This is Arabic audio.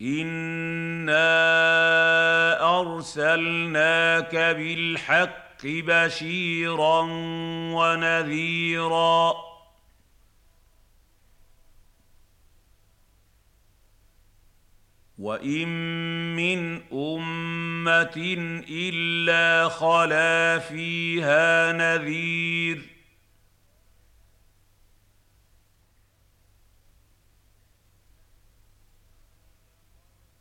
إِنَّا أَرْسَلْنَاكَ بِالْحَقِّ بَشِيرًا وَنَذِيرًا وَإِن مِّنْ أُمَّةٍ إِلَّا خَلَا فِيهَا نَذِيرٌ